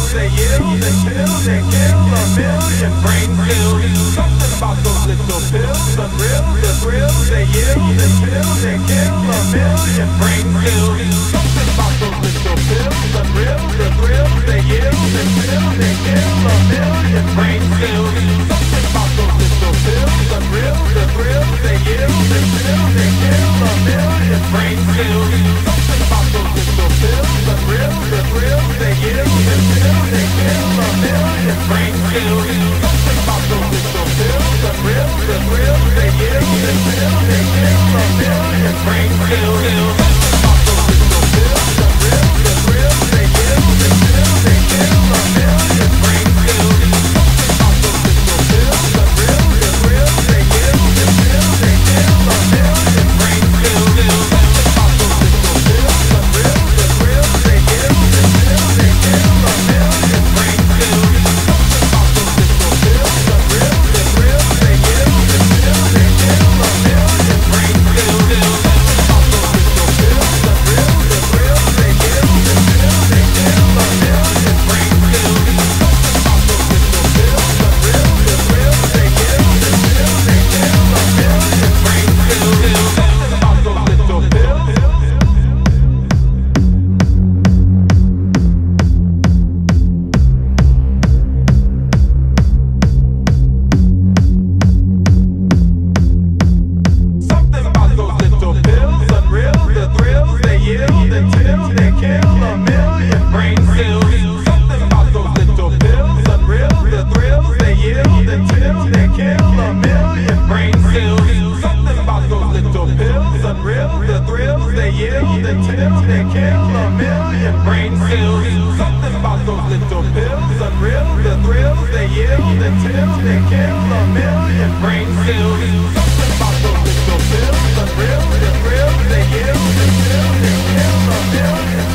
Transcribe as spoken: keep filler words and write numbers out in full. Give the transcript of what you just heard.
thrills, they yield until they kill a million brain cells. Something about those little pills, unreal, the thrills, they yield until they kill a million brain cells. Something about those little pills, unreal, the thrills, they yield until they kill a million brain cells. Something about those little pills, unreal, the thrills, they yield until they kill a million brain cells. Something about those little pills, unreal, the thrills, they yield until they kill a million brain cells. Something about those little pills, unreal, the thrills, they yield until they kill a million brain cells. Something about those little pills, unreal, the thrills, they yield until they kill a million brain cells. Something about those little pills, unreal, the thrills, they yield until they kill a million brain cells. Something about those little pills, unreal, the thrills, they yield until they kill a million brain cells. Something about those little pills, unreal, the thrills, they yield until they kill a million brain cells. Something about those little pills, unreal, the thrills, they yield until they kill a million brain cells. Something about those little pills, unreal, the thrills, they yield until they kill a million brain cells. Something about those little pills. Something about those little pills, unreal, the thrills, they yield until they kill a million brain cells. Something about those little pills, unreal, the thrills, they yield until they kill a million brain cells. Something about those little pills, unreal, the thrills, they yield until they kill a million brain cells. Something about those little pills, unreal, the thrills, they yield until they kill a million brain cells. Something about those little pills, unreal, the thrills, they yield until they kill a million